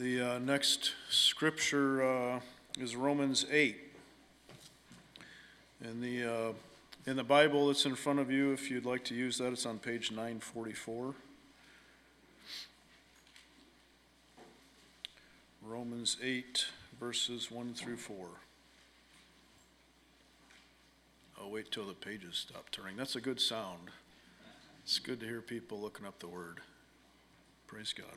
The next scripture is Romans 8. And in the Bible that's in front of you, if you'd like to use that, it's on page 944. Romans 8, verses 1 through 4. I'll wait till the pages stop turning. That's a good sound. It's good to hear people looking up the word. Praise God.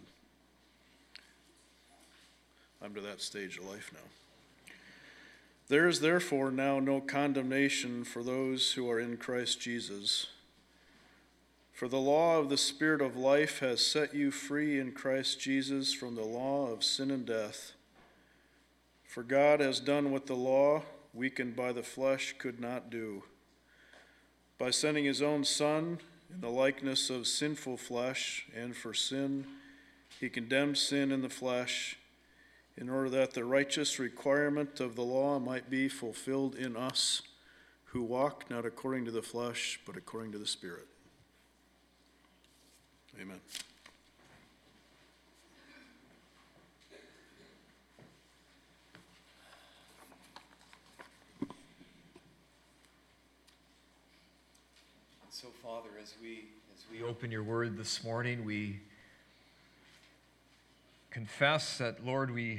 I'm to that stage of life now. There is therefore now no condemnation for those who are in Christ Jesus. For the law of the Spirit of life has set you free in Christ Jesus from the law of sin and death. For God has done what the law, weakened by the flesh, could not do. By sending his own Son in the likeness of sinful flesh, and for sin, he condemned sin in the flesh, in order that the righteous requirement of the law might be fulfilled in us, who walk not according to the flesh, but according to the Spirit. Amen. So, Father, as we open your word this morning, we confess that, Lord, we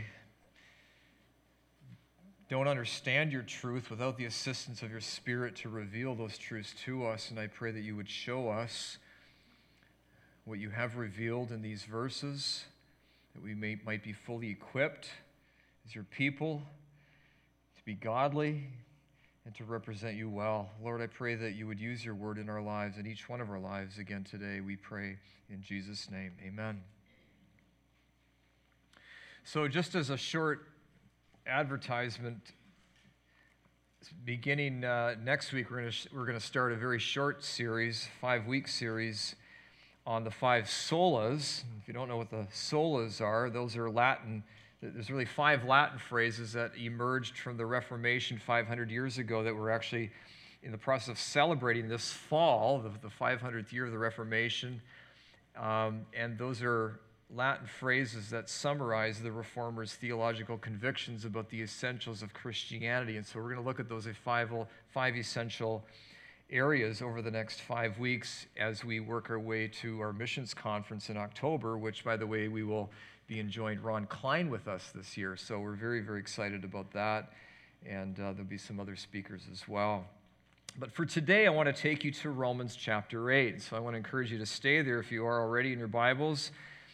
don't understand your truth without the assistance of your Spirit to reveal those truths to us, and I pray that you would show us what you have revealed in these verses, that we might be fully equipped as your people to be godly and to represent you well. Lord, I pray that you would use your word in our lives, in each one of our lives again today. We pray in Jesus' name. Amen. So just as a short advertisement, beginning next week, we're going to start a very short series, 5-week series, on the 5 solas. If you don't know what the solas are, those are Latin. There's really 5 Latin phrases that emerged from the Reformation 500 years ago that we're actually in the process of celebrating this fall, the 500th year of the Reformation. And those are Latin phrases that summarize the Reformers' theological convictions about the essentials of Christianity. And so we're going to look at those 5 essential areas over the next 5 weeks as we work our way to our missions conference in October, which, by the way, we will be enjoying Ron Klein with us this year. So we're very, very excited about that. And there'll be some other speakers as well. But for today, I want to take you to Romans chapter 8. So I want to encourage you to stay there if you are already in your Bibles.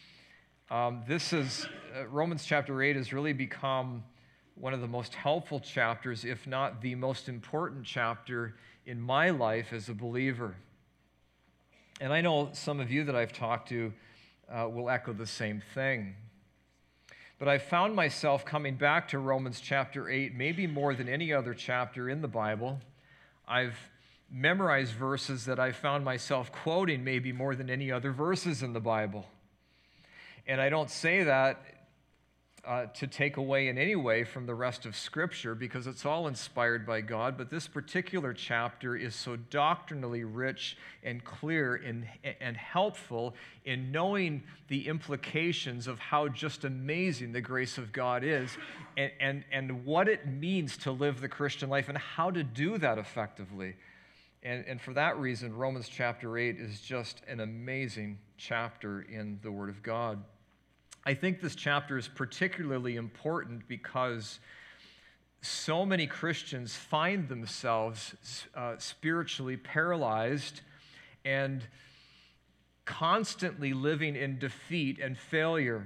Romans chapter 8 has really become one of the most helpful chapters, if not the most important chapter in my life as a believer. And I know some of you that I've talked to will echo the same thing. But I've found myself coming back to Romans chapter 8 maybe more than any other chapter in the Bible. I've memorized verses that I found myself quoting maybe more than any other verses in the Bible. And I don't say that to take away in any way from the rest of Scripture, because it's all inspired by God, but this particular chapter is so doctrinally rich and clear and helpful in knowing the implications of how just amazing the grace of God is, and what it means to live the Christian life and how to do that effectively. And for that reason, Romans chapter 8 is just an amazing chapter in the Word of God. I think this chapter is particularly important because so many Christians find themselves spiritually paralyzed and constantly living in defeat and failure.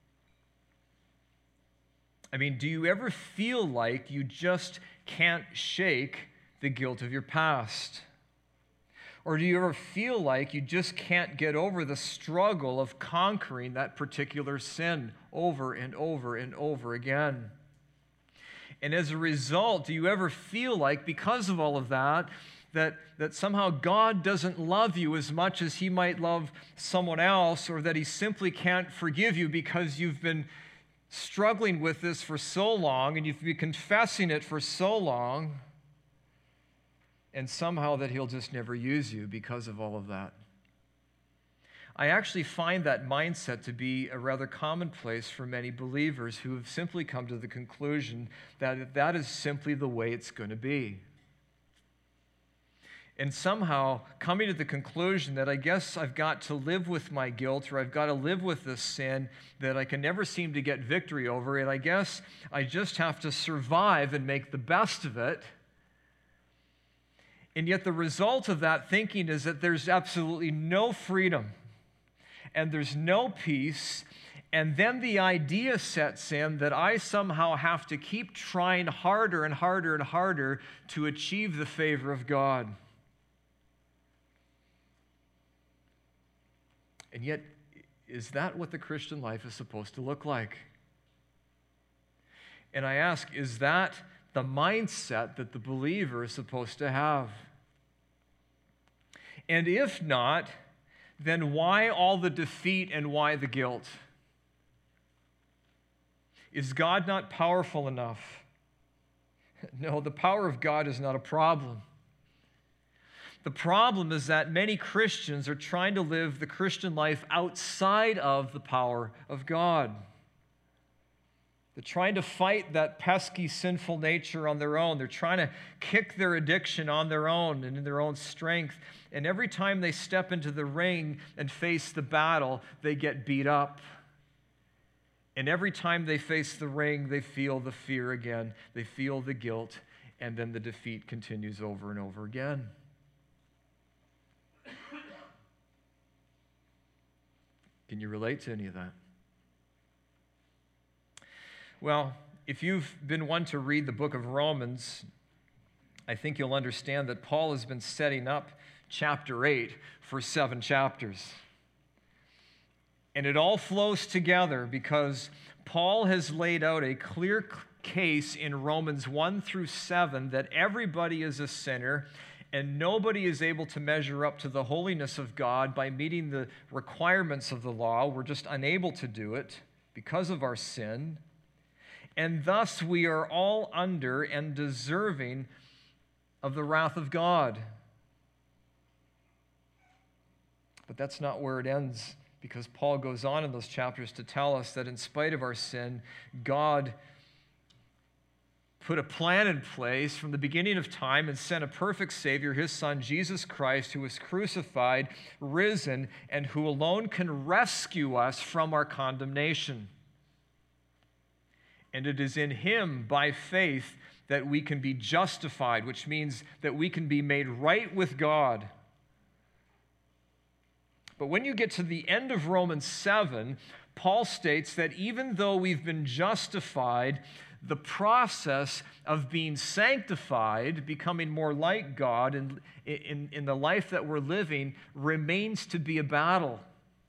I mean, do you ever feel like you just can't shake the guilt of your past? Or do you ever feel like you just can't get over the struggle of conquering that particular sin over and over and over again? And as a result, do you ever feel like, because of all of that, that somehow God doesn't love you as much as he might love someone else, or that he simply can't forgive you because you've been struggling with this for so long and you've been confessing it for so long, and somehow that he'll just never use you because of all of that? I actually find that mindset to be a rather commonplace for many believers who have simply come to the conclusion that that is simply the way it's going to be. And somehow coming to the conclusion that I guess I've got to live with my guilt, or I've got to live with this sin that I can never seem to get victory over, and I guess I just have to survive and make the best of it. And yet the result of that thinking is that there's absolutely no freedom and there's no peace. And then the idea sets in that I somehow have to keep trying harder and harder and harder to achieve the favor of God. And yet, is that what the Christian life is supposed to look like? And I ask, is that the mindset that the believer is supposed to have? And if not, then why all the defeat and why the guilt? Is God not powerful enough? No, the power of God is not a problem. The problem is that many Christians are trying to live the Christian life outside of the power of God. They're trying to fight that pesky, sinful nature on their own. They're trying to kick their addiction on their own and in their own strength. And every time they step into the ring and face the battle, they get beat up. And every time they face the ring, they feel the fear again. They feel the guilt. And then the defeat continues over and over again. Can you relate to any of that? Well, if you've been one to read the book of Romans, I think you'll understand that Paul has been setting up chapter 8 for 7 chapters. And it all flows together because Paul has laid out a clear case in Romans 1 through 7 that everybody is a sinner and nobody is able to measure up to the holiness of God by meeting the requirements of the law. We're just unable to do it because of our sin. And thus we are all under and deserving of the wrath of God. But that's not where it ends, because Paul goes on in those chapters to tell us that in spite of our sin, God put a plan in place from the beginning of time and sent a perfect Savior, his Son, Jesus Christ, who was crucified, risen, and who alone can rescue us from our condemnation. And it is in him, by faith, that we can be justified, which means that we can be made right with God. But when you get to the end of Romans 7, Paul states that even though we've been justified, the process of being sanctified, becoming more like God in the life that we're living, remains to be a battle.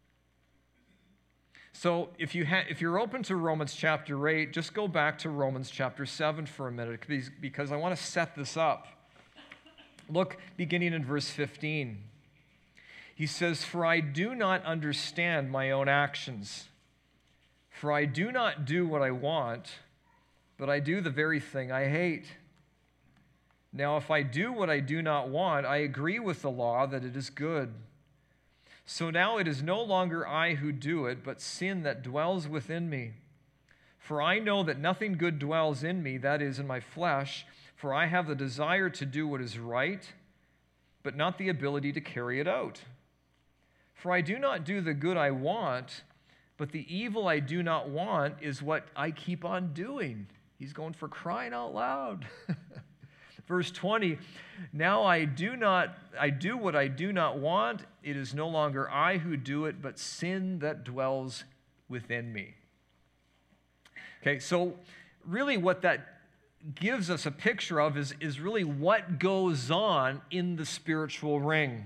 So if you're open to Romans chapter 8, just go back to Romans chapter 7 for a minute, because I want to set this up. Look, beginning in verse 15. He says, "For I do not understand my own actions. For I do not do what I want, but I do the very thing I hate. Now, if I do what I do not want, I agree with the law that it is good. So now it is no longer I who do it, but sin that dwells within me. For I know that nothing good dwells in me, that is, in my flesh, for I have the desire to do what is right, but not the ability to carry it out. For I do not do the good I want, but the evil I do not want is what I keep on doing." He's going, for crying out loud. Verse 20, "Now I do what I do not want. It is no longer I who do it, but sin that dwells within me." Okay, so really what that gives us a picture of is really what goes on in the spiritual ring.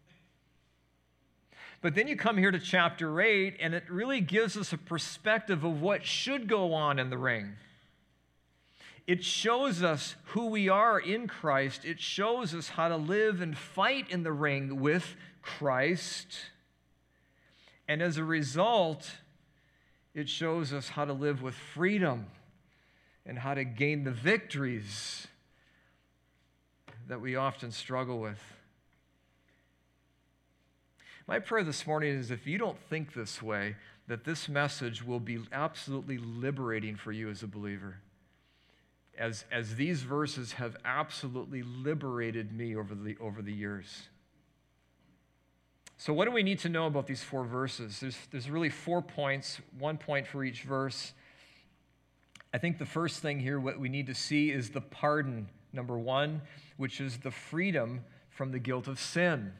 But then you come here to chapter 8, and it really gives us a perspective of what should go on in the ring. It shows us who we are in Christ. It shows us how to live and fight in the ring with Christ. And as a result, it shows us how to live with freedom and how to gain the victories that we often struggle with. My prayer this morning is if you don't think this way, that this message will be absolutely liberating for you as a believer. As these verses have absolutely liberated me over the years. So what do we need to know about these 4 verses? There's really 4 points, 1 point for each verse. I think the first thing here, what we need to see is the pardon, number 1, which is the freedom from the guilt of sin.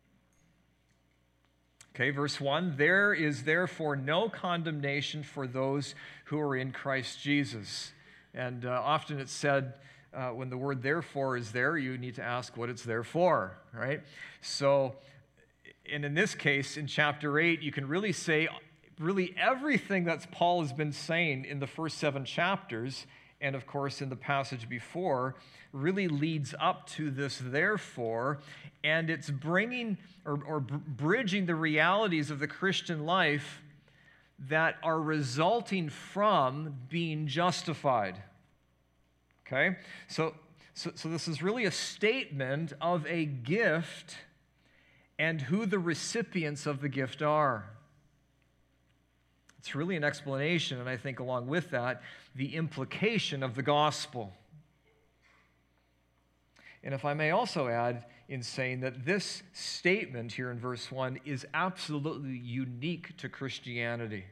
Okay, verse 1, there is therefore no condemnation for those who are in Christ Jesus. And often it's said, when the word therefore is there, you need to ask what it's there for, right? So, and in this case, in chapter 8, you can really say, really everything that Paul has been saying in the first 7 chapters, and of course in the passage before, really leads up to this therefore, and it's bringing or bridging the realities of the Christian life that are resulting from being justified. Okay? So this is really a statement of a gift and who the recipients of the gift are. It's really an explanation, and I think along with that, the implication of the gospel. And if I may also add in saying that this statement here in verse 1 is absolutely unique to Christianity.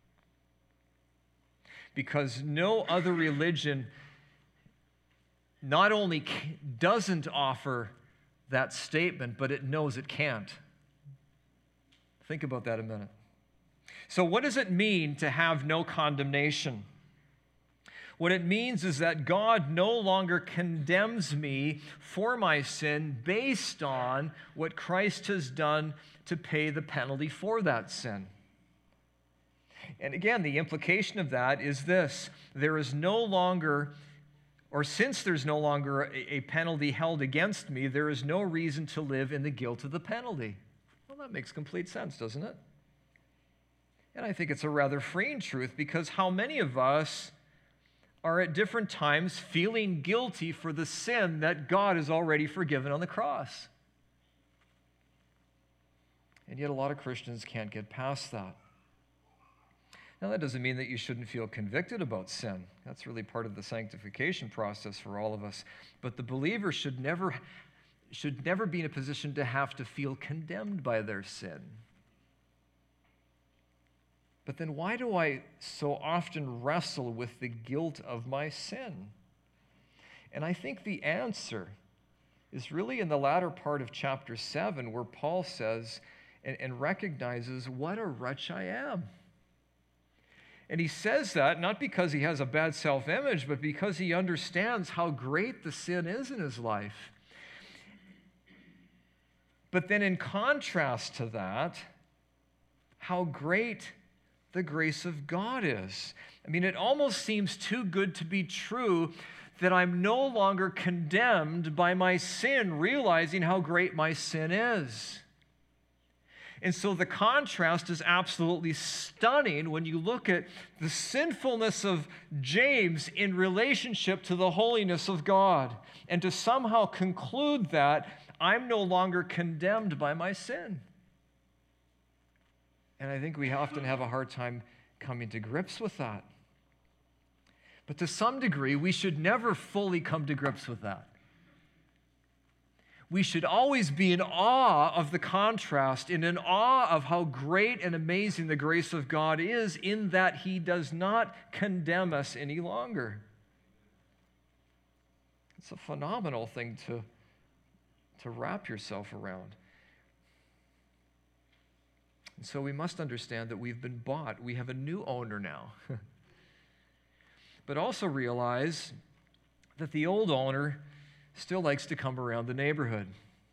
Because no other religion not only doesn't offer that statement, but it knows it can't. Think about that a minute. So what does it mean to have no condemnation? What it means is that God no longer condemns me for my sin based on what Christ has done to pay the penalty for that sin. And again, the implication of that is this: there is no longer, or since there's no longer a penalty held against me, there is no reason to live in the guilt of the penalty. Well, that makes complete sense, doesn't it? And I think it's a rather freeing truth, because how many of us are at different times feeling guilty for the sin that God has already forgiven on the cross? And yet a lot of Christians can't get past that. Now, that doesn't mean that you shouldn't feel convicted about sin. That's really part of the sanctification process for all of us. But the believer should never be in a position to have to feel condemned by their sin. But then why do I so often wrestle with the guilt of my sin? And I think the answer is really in the latter part of chapter 7, where Paul says and recognizes what a wretch I am. And he says that not because he has a bad self-image, but because he understands how great the sin is in his life. But then in contrast to that, how great the grace of God is. I mean, it almost seems too good to be true that I'm no longer condemned by my sin, realizing how great my sin is. And so the contrast is absolutely stunning when you look at the sinfulness of James in relationship to the holiness of God, and to somehow conclude that I'm no longer condemned by my sin. And I think we often have a hard time coming to grips with that. But to some degree, we should never fully come to grips with that. We should always be in awe of the contrast and in awe of how great and amazing the grace of God is, in that He does not condemn us any longer. It's a phenomenal thing to wrap yourself around. And so we must understand that we've been bought. We have a new owner now. But also realize that the old owner still likes to come around the neighborhood.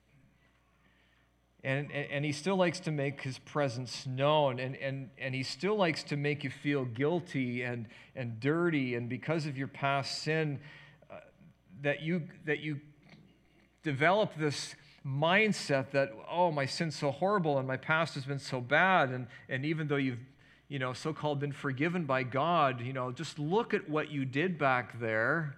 And he still likes to make his presence known. And he still likes to make you feel guilty and dirty. And because of your past sin, that you develop this mindset that, oh, my sin's so horrible and my past has been so bad. And even though you've so-called been forgiven by God, just look at what you did back there.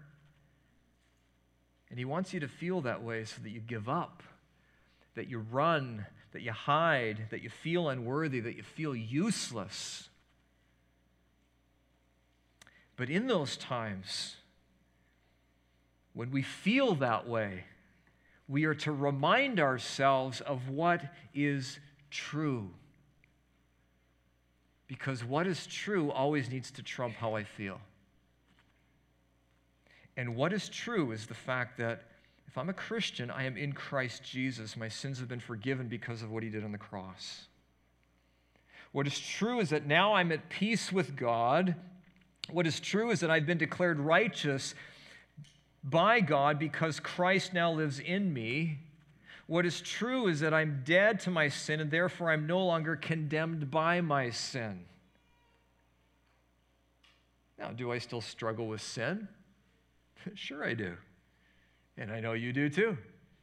And He wants you to feel that way so that you give up, that you run, that you hide, that you feel unworthy, that you feel useless. But in those times, when we feel that way, we are to remind ourselves of what is true. Because what is true always needs to trump how I feel. And what is true is the fact that if I'm a Christian, I am in Christ Jesus. My sins have been forgiven because of what he did on the cross. What is true is that now I'm at peace with God. What is true is that I've been declared righteous by God because Christ now lives in me. What is true is that I'm dead to my sin, and therefore I'm no longer condemned by my sin. Now, do I still struggle with sin? Sure I do. And I know you do too.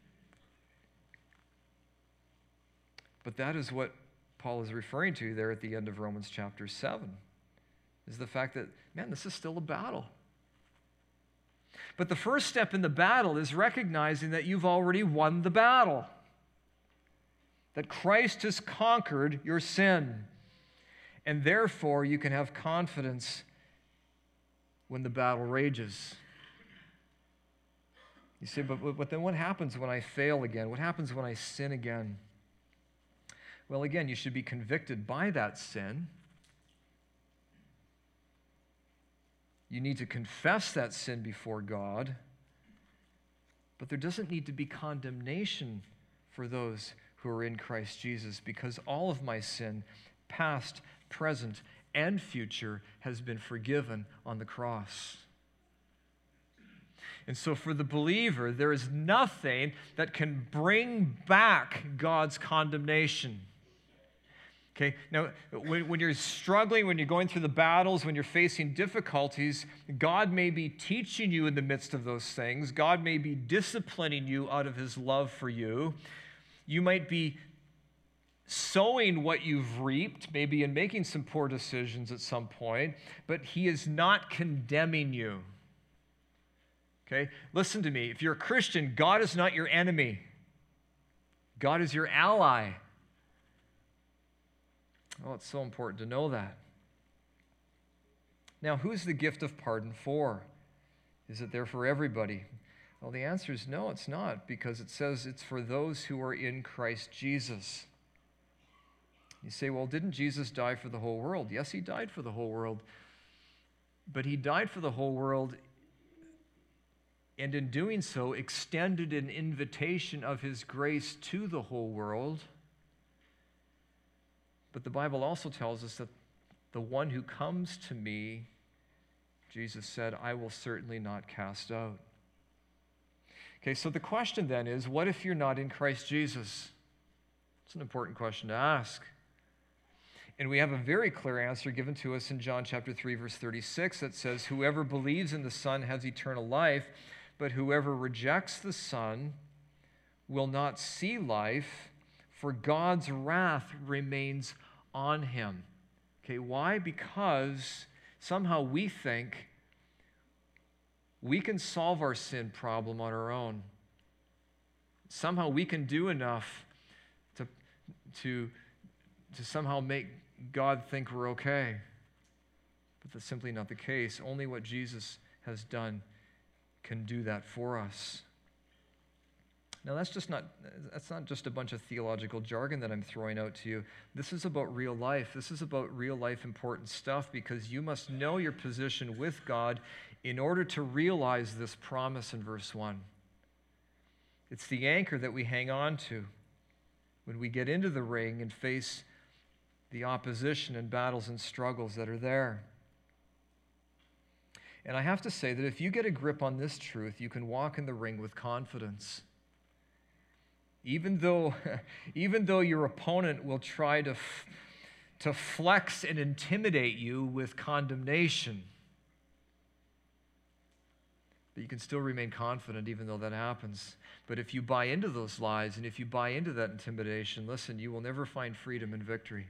But that is what Paul is referring to there at the end of Romans chapter 7, is the fact that, man, this is still a battle. But the first step in the battle is recognizing that you've already won the battle, that Christ has conquered your sin, and therefore you can have confidence when the battle rages. You say, but then what happens when I fail again? What happens when I sin again? Well, again, you should be convicted by that sin. You need to confess that sin before God. But there doesn't need to be condemnation for those who are in Christ Jesus, because all of my sin, past, present, and future, has been forgiven on the cross. And so for the believer, there is nothing that can bring back God's condemnation. Okay, now when you're struggling, when you're going through the battles, when you're facing difficulties, God may be teaching you in the midst of those things. God may be disciplining you out of his love for you. You might be sowing what you've reaped, maybe in making some poor decisions at some point, but he is not condemning you. Okay, listen to me. If you're a Christian, God is not your enemy. God is your ally. Oh, it's so important to know that. Now, who's the gift of pardon for? Is it there for everybody? Well, the answer is no, it's not, because it says it's for those who are in Christ Jesus. You say, well, didn't Jesus die for the whole world? Yes, he died for the whole world. But he died for the whole world, and in doing so, extended an invitation of his grace to the whole world. But the Bible also tells us that the one who comes to me, Jesus said, I will certainly not cast out. Okay, so the question then is, what if you're not in Christ Jesus? It's an important question to ask. And we have a very clear answer given to us in John chapter 3, verse 36, that says, whoever believes in the Son has eternal life, but whoever rejects the Son will not see life, for God's wrath remains on him. Okay, why? Because somehow we think we can solve our sin problem on our own. Somehow we can do enough to somehow make God think we're okay. But that's simply not the case. Only what Jesus has done can do that for us. Now, that's not just a bunch of theological jargon that I'm throwing out to you. This is about real life. This is about real life important stuff, because you must know your position with God in order to realize this promise in verse 1. It's the anchor that we hang on to when we get into the ring and face the opposition and battles and struggles that are there. And I have to say that if you get a grip on this truth, you can walk in the ring with confidence. Even though your opponent will try to flex and intimidate you with condemnation, but you can still remain confident even though that happens. But if you buy into those lies and if you buy into that intimidation, listen, you will never find freedom and victory.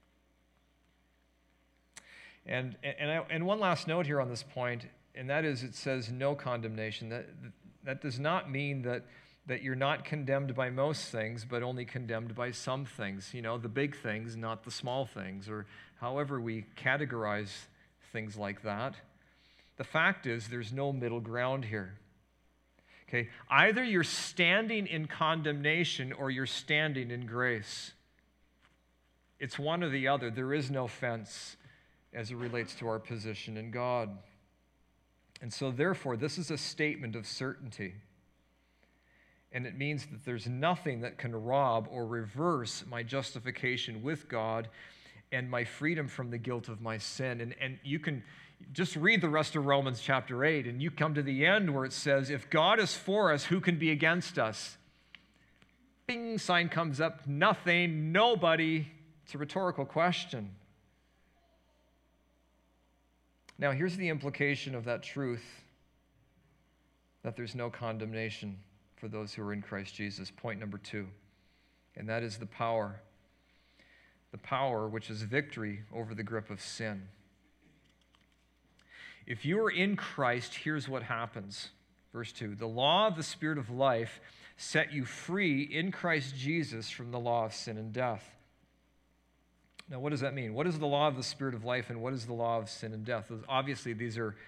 And one last note here on this point, and that is, it says no condemnation. That does not mean that that you're not condemned by most things, but only condemned by some things. You know, the big things, not the small things, or however we categorize things like that. The fact is, there's no middle ground here. Okay, either you're standing in condemnation or you're standing in grace. It's one or the other. There is no fence as it relates to our position in God. And so, therefore, this is a statement of certainty. And it means that there's nothing that can rob or reverse my justification with God and my freedom from the guilt of my sin. And you can just read the rest of Romans chapter 8, and you come to the end where it says, if God is for us, who can be against us? Bing, sign comes up, nothing, nobody. It's a rhetorical question. Now, here's the implication of that truth, that there's no condemnation for those who are in Christ Jesus. Point number 2, and that is the power. The power which is victory over the grip of sin. If you are in Christ, here's what happens. Verse 2, the law of the Spirit of life set you free in Christ Jesus from the law of sin and death. Now, what does that mean? What is the law of the Spirit of life, and what is the law of sin and death? Obviously, these are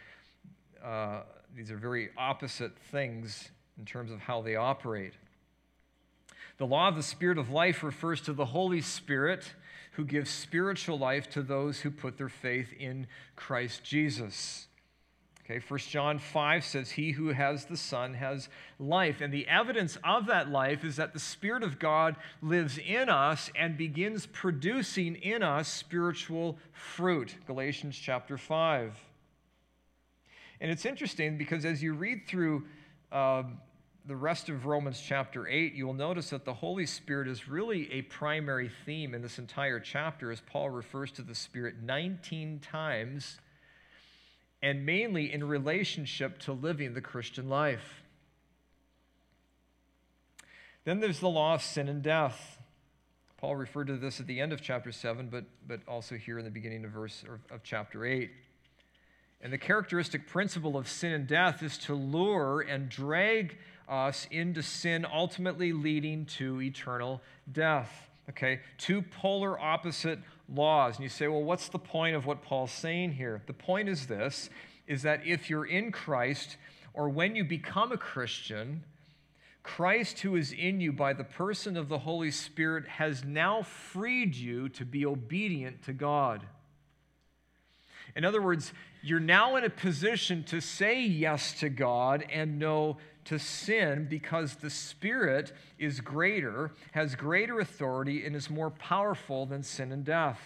very opposite things in terms of how they operate. The law of the Spirit of life refers to the Holy Spirit who gives spiritual life to those who put their faith in Christ Jesus. Okay, 1 John 5 says, he who has the Son has life. And the evidence of that life is that the Spirit of God lives in us and begins producing in us spiritual fruit. Galatians chapter 5. And it's interesting because as you read through the rest of Romans chapter 8, you will notice that the Holy Spirit is really a primary theme in this entire chapter, as Paul refers to the Spirit 19 times, and mainly in relationship to living the Christian life. Then there's the law of sin and death. Paul referred to this at the end of chapter 7, but also here in the beginning of chapter 8. And the characteristic principle of sin and death is to lure and drag us into sin, ultimately leading to eternal death. Okay, two polar opposite laws. And you say, well, what's the point of what Paul's saying here? The point is this, is that if you're in Christ, or when you become a Christian, Christ who is in you by the person of the Holy Spirit has now freed you to be obedient to God. In other words, you're now in a position to say yes to God and no to sin because the Spirit is greater, has greater authority, and is more powerful than sin and death.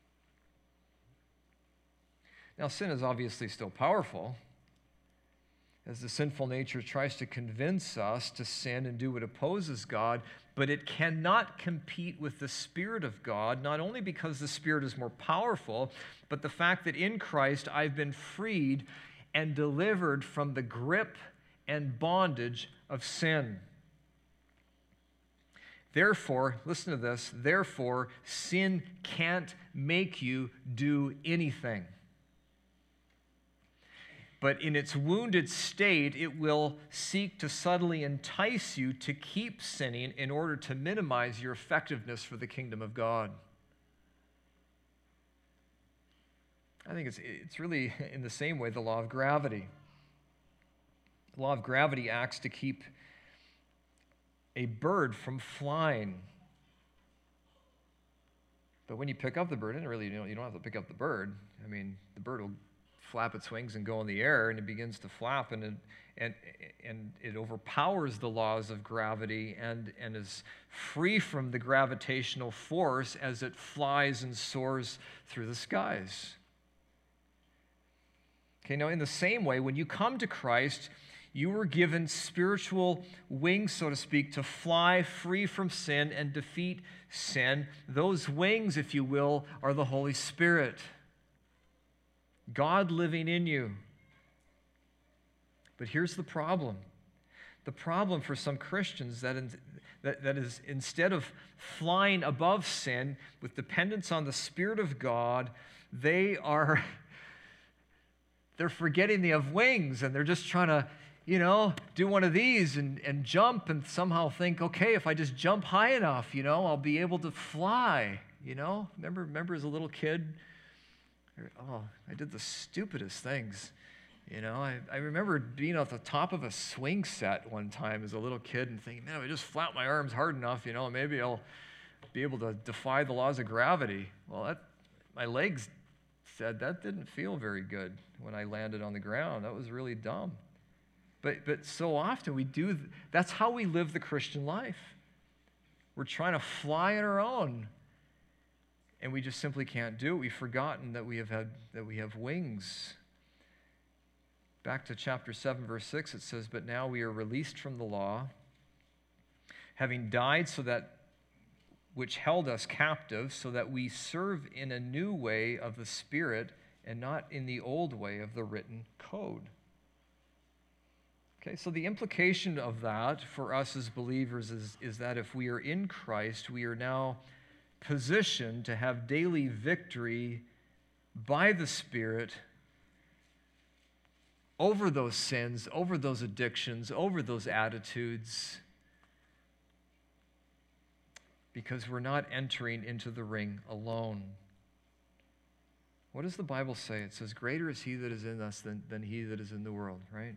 Now, sin is obviously still powerful, as the sinful nature tries to convince us to sin and do what opposes God, but it cannot compete with the Spirit of God, not only because the Spirit is more powerful, but the fact that in Christ I've been freed and delivered from the grip and bondage of sin. Therefore, listen to this, therefore, sin can't make you do anything. But in its wounded state, it will seek to subtly entice you to keep sinning in order to minimize your effectiveness for the kingdom of God. I think it's really in the same way the law of gravity. The law of gravity acts to keep a bird from flying. But when you pick up the bird, and really you don't have to pick up the bird. I mean, the bird will flap its wings and go in the air, and it begins to flap, and it overpowers the laws of gravity and is free from the gravitational force as it flies and soars through the skies. Okay, now in the same way, when you come to Christ, you were given spiritual wings, so to speak, to fly free from sin and defeat sin. Those wings, if you will, are the Holy Spirit. God living in you. But here's the problem. The problem for some Christians that is instead of flying above sin with dependence on the Spirit of God, they're forgetting they have wings, and they're just trying to do one of these and jump and somehow think, okay, if I just jump high enough, I'll be able to fly, Remember as a little kid? Oh, I did the stupidest things. I remember being at the top of a swing set one time as a little kid and thinking, man, if I just flap my arms hard enough, maybe I'll be able to defy the laws of gravity. Well, my legs said that didn't feel very good when I landed on the ground. That was really dumb. But so often we do, that's how we live the Christian life. We're trying to fly on our own, and we just simply can't do it. We've forgotten that we have wings. Back to chapter 7, verse 6, it says, "But now we are released from the law, having died so that which held us captive, so that we serve in a new way of the Spirit and not in the old way of the written code." Okay, so the implication of that for us as believers is that if we are in Christ, we are now positioned to have daily victory by the Spirit over those sins, over those addictions, over those attitudes, because we're not entering into the ring alone. What does the Bible say? It says, greater is he that is in us than he that is in the world, right?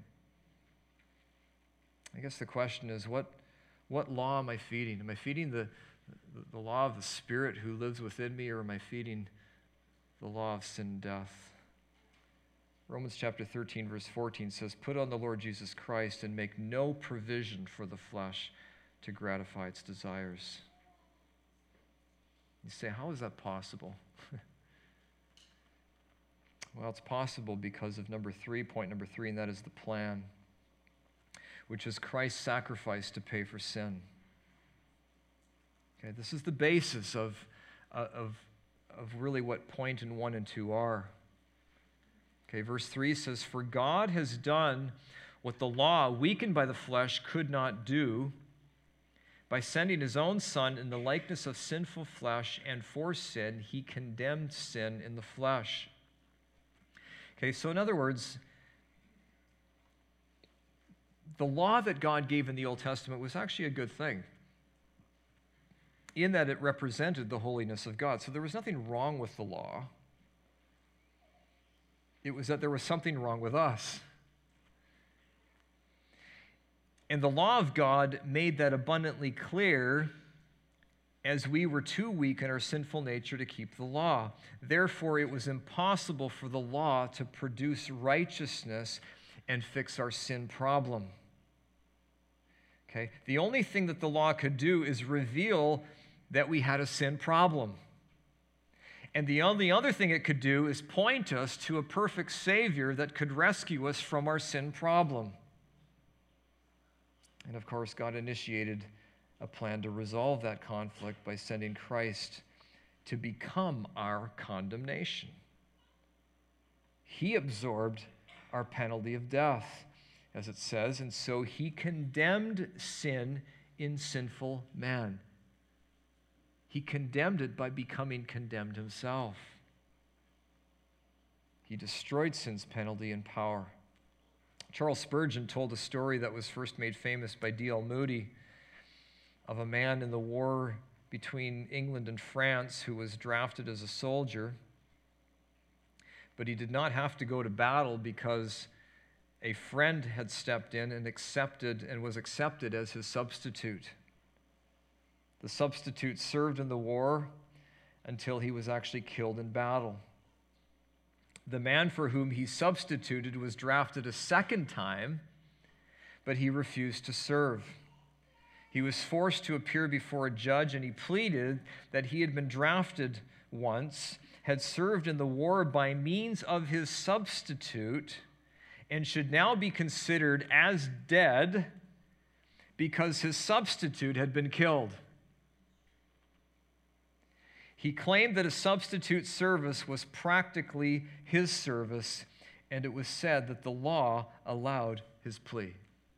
I guess the question is, what law am I feeding? Am I feeding the law of the Spirit who lives within me, or am I feeding the law of sin and death? Romans chapter 13, verse 14 says, "Put on the Lord Jesus Christ and make no provision for the flesh to gratify its desires." You say, how is that possible? Well, it's possible because of point number three, and that is the plan, which is Christ's sacrifice to pay for sin. Okay, this is the basis of really what point and 1 and 2 are. Okay, verse 3 says, "For God has done what the law, weakened by the flesh, could not do, by sending his own Son in the likeness of sinful flesh, and for sin, he condemned sin in the flesh." Okay, so in other words, the law that God gave in the Old Testament was actually a good thing, in that it represented the holiness of God. So there was nothing wrong with the law. It was that there was something wrong with us. And the law of God made that abundantly clear, as we were too weak in our sinful nature to keep the law. Therefore, it was impossible for the law to produce righteousness and fix our sin problem. Okay? The only thing that the law could do is reveal that we had a sin problem. And the only other thing it could do is point us to a perfect Savior that could rescue us from our sin problem. And of course, God initiated a plan to resolve that conflict by sending Christ to become our condemnation. He absorbed our penalty of death, as it says, and so he condemned sin in sinful man. He condemned it by becoming condemned himself. He destroyed sin's penalty and power. Charles Spurgeon told a story that was first made famous by D.L. Moody of a man in the war between England and France who was drafted as a soldier, but he did not have to go to battle because a friend had stepped in and was accepted as his substitute. The substitute served in the war until he was actually killed in battle. The man for whom he substituted was drafted a second time, but he refused to serve. He was forced to appear before a judge, and he pleaded that he had been drafted once, had served in the war by means of his substitute, and should now be considered as dead because his substitute had been killed. He claimed that a substitute's service was practically his service, and it was said that the law allowed his plea.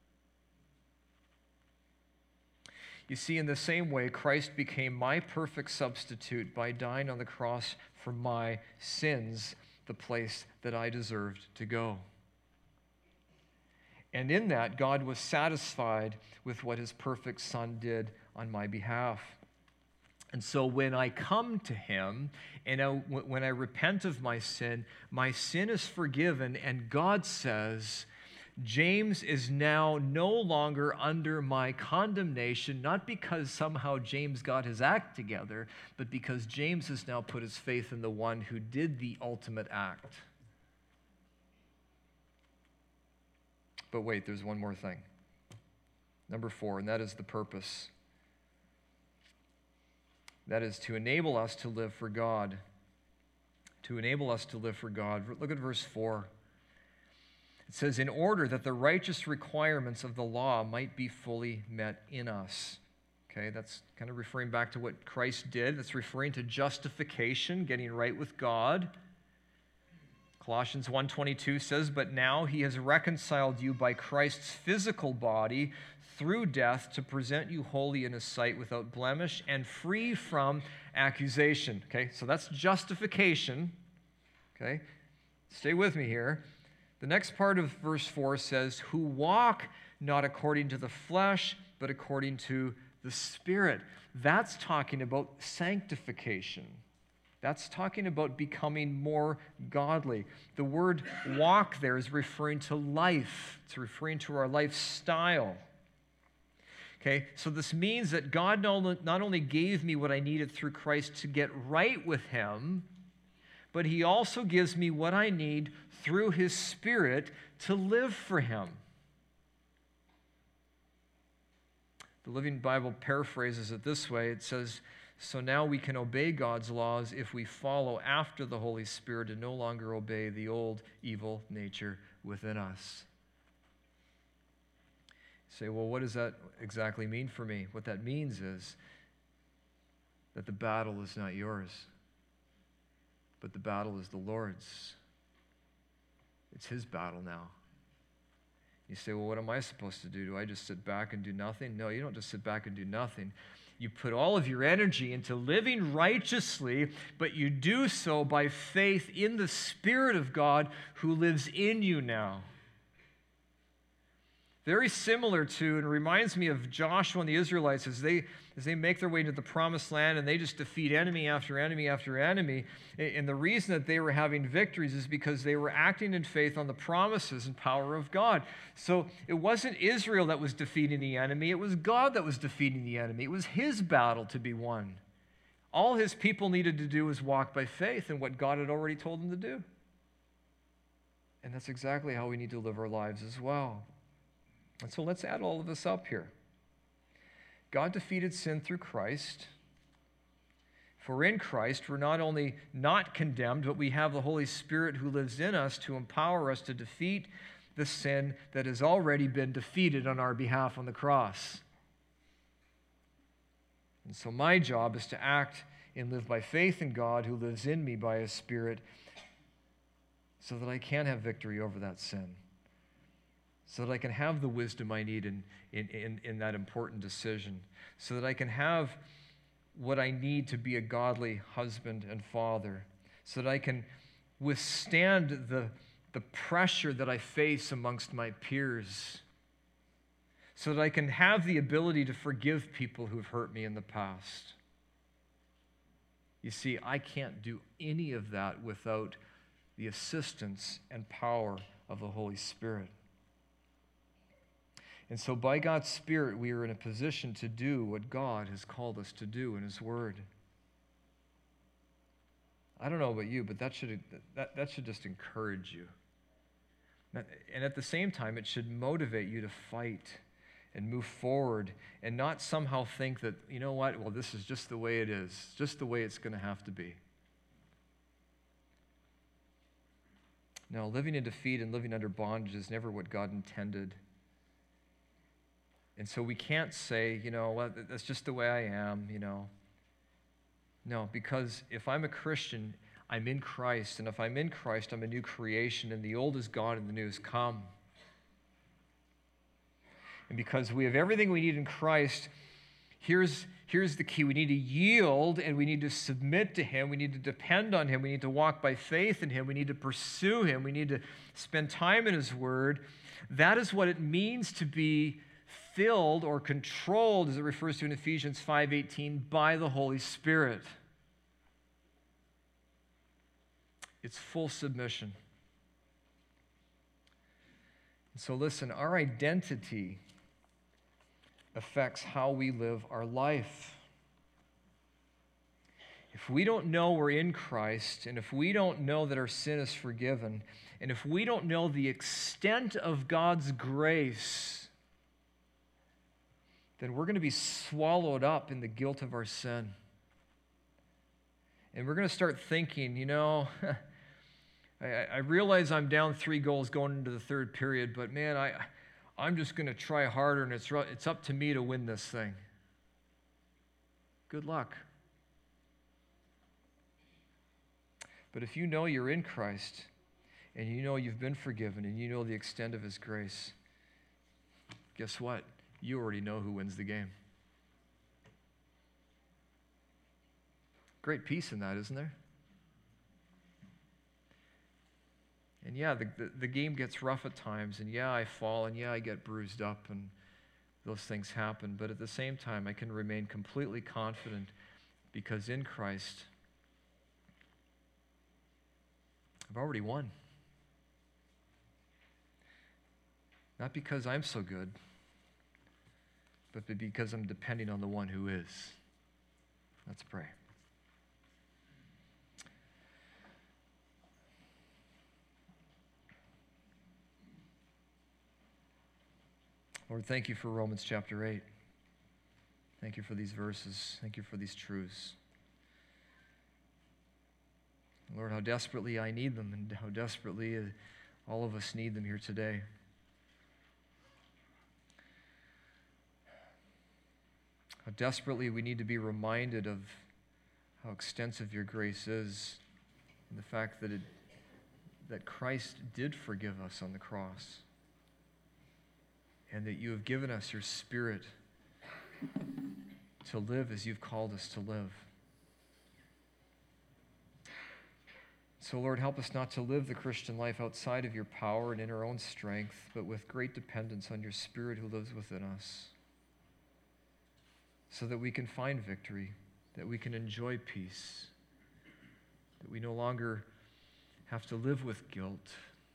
You see, in the same way, Christ became my perfect substitute by dying on the cross for my sins, the place that I deserved to go. And in that, God was satisfied with what his perfect Son did on my behalf. And so when I come to him and when I repent of my sin is forgiven, and God says, James is now no longer under my condemnation, not because somehow James got his act together, but because James has now put his faith in the one who did the ultimate act. But wait, there's one more thing. Number 4, and that is the purpose. That is to enable us to live for God. To enable us to live for God. Look at verse 4. It says, in order that the righteous requirements of the law might be fully met in us. Okay, that's kind of referring back to what Christ did. That's referring to justification, getting right with God. Colossians 1:22 says, but now he has reconciled you by Christ's physical body through death to present you holy in his sight without blemish and free from accusation. Okay, so that's justification. Okay, stay with me here. The next part of verse 4 says, who walk not according to the flesh, but according to the Spirit. That's talking about sanctification. That's talking about becoming more godly. The word walk there is referring to life. It's referring to our lifestyle. Okay, so this means that God not only gave me what I needed through Christ to get right with him, but he also gives me what I need through his Spirit to live for him. The Living Bible paraphrases it this way. It says, so now we can obey God's laws if we follow after the Holy Spirit and no longer obey the old evil nature within us. You say, well, what does that exactly mean for me? What that means is that the battle is not yours, but the battle is the Lord's. It's his battle now. You say, well, what am I supposed to do? Do I just sit back and do nothing? No, you don't just sit back and do nothing. You put all of your energy into living righteously, but you do so by faith in the Spirit of God who lives in you now. Very similar to, and reminds me of Joshua and the Israelites as they make their way into the promised land and they just defeat enemy after enemy after enemy. And the reason that they were having victories is because they were acting in faith on the promises and power of God. So it wasn't Israel that was defeating the enemy. It was God that was defeating the enemy. It was his battle to be won. All his people needed to do was walk by faith in what God had already told them to do. And that's exactly how we need to live our lives as well. And so let's add all of this up here. God defeated sin through Christ. For in Christ, we're not only not condemned, but we have the Holy Spirit who lives in us to empower us to defeat the sin that has already been defeated on our behalf on the cross. And so my job is to act and live by faith in God who lives in me by his Spirit so that I can have victory over that sin. So that I can have the wisdom I need in that important decision. So that I can have what I need to be a godly husband and father. So that I can withstand the pressure that I face amongst my peers. So that I can have the ability to forgive people who've hurt me in the past. You see, I can't do any of that without the assistance and power of the Holy Spirit. And so by God's Spirit, we are in a position to do what God has called us to do in his word. I don't know about you, but that should just encourage you. And at the same time, it should motivate you to fight and move forward and not somehow think that, you know what, well, this is just the way it is, just the way it's going to have to be. No, living in defeat and living under bondage is never what God intended. And so we can't say, you know, well, that's just the way I am, you know. No, because if I'm a Christian, I'm in Christ. And if I'm in Christ, I'm a new creation. And the old is gone and the new has come. And because we have everything we need in Christ, here's the key. We need to yield and we need to submit to him. We need to depend on him. We need to walk by faith in him. We need to pursue him. We need to spend time in his word. That is what it means to be filled or controlled, as it refers to in Ephesians 5:18, by the Holy Spirit. It's full submission. So listen, our identity affects how we live our life. If we don't know we're in Christ, and if we don't know that our sin is forgiven, and if we don't know the extent of God's grace, then we're going to be swallowed up in the guilt of our sin. And we're going to start thinking, I realize I'm down 3 goals going into the third period, but man, I'm just going to try harder, and it's up to me to win this thing. Good luck. But if you know you're in Christ, and you know you've been forgiven, and you know the extent of His grace, guess what? You already know who wins the game. Great peace in that, isn't there? And yeah, the game gets rough at times, and yeah, I fall, and yeah, I get bruised up, and those things happen. But at the same time, I can remain completely confident because in Christ, I've already won. Not because I'm so good, but because I'm depending on the one who is. Let's pray. Lord, thank you for Romans chapter 8. Thank you for these verses. Thank you for these truths. Lord, how desperately I need them, and how desperately all of us need them here today. How desperately we need to be reminded of how extensive your grace is, and the fact that Christ did forgive us on the cross, and that you have given us your Spirit to live as you've called us to live. So, Lord, help us not to live the Christian life outside of your power and in our own strength, but with great dependence on your Spirit who lives within us, so that we can find victory, that we can enjoy peace, that we no longer have to live with guilt,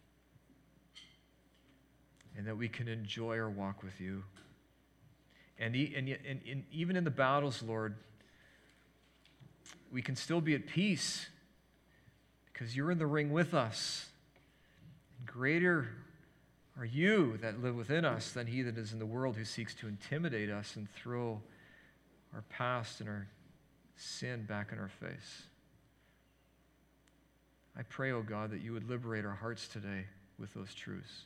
and that we can enjoy our walk with you. And even in the battles, Lord, we can still be at peace because you're in the ring with us. And greater are you that live within us than he that is in the world, who seeks to intimidate us and throw our past and our sin back in our face. I pray, oh God, that you would liberate our hearts today with those truths.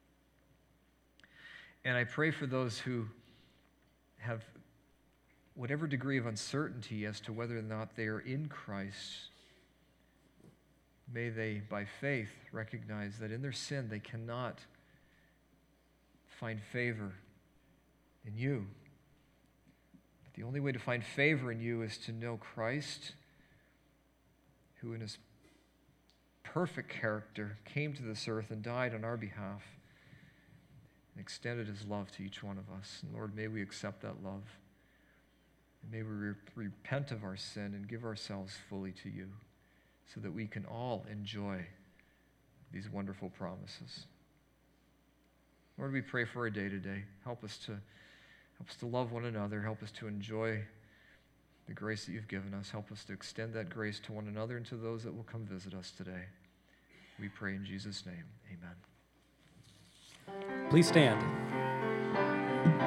And I pray for those who have whatever degree of uncertainty as to whether or not they are in Christ. May they, by faith, recognize that in their sin they cannot find favor in you. But the only way to find favor in you is to know Christ, who in his perfect character came to this earth and died on our behalf and extended his love to each one of us. And Lord, may we accept that love. And may we repent of our sin and give ourselves fully to you, so that we can all enjoy these wonderful promises. Lord, we pray for our day today. Help us to love one another. Help us to enjoy the grace that you've given us. Help us to extend that grace to one another and to those that will come visit us today. We pray in Jesus' name. Amen. Please stand.